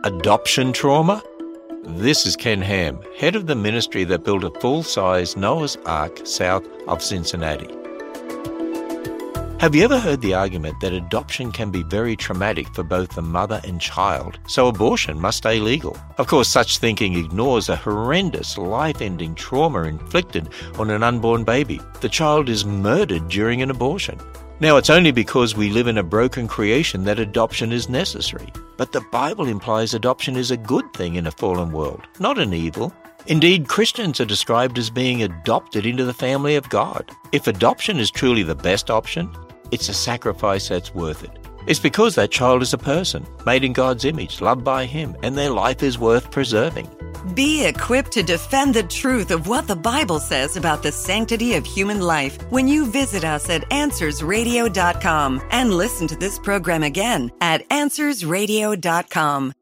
Adoption trauma? This is Ken Ham, head of the ministry that built a full-size Noah's Ark south of Cincinnati. Have you ever heard the argument that adoption can be very traumatic for both the mother and child, so abortion must stay legal? Of course, such thinking ignores a horrendous, life-ending trauma inflicted on an unborn baby. The child is murdered during an abortion. Now, it's only because we live in a broken creation that adoption is necessary. But the Bible implies adoption is a good thing in a fallen world, not an evil. Indeed, Christians are described as being adopted into the family of God. If adoption is truly the best option, it's a sacrifice that's worth it. It's because that child is a person, made in God's image, loved by Him, and their life is worth preserving. Be equipped to defend the truth of what the Bible says about the sanctity of human life when you visit us at AnswersRadio.com and listen to this program again at AnswersRadio.com.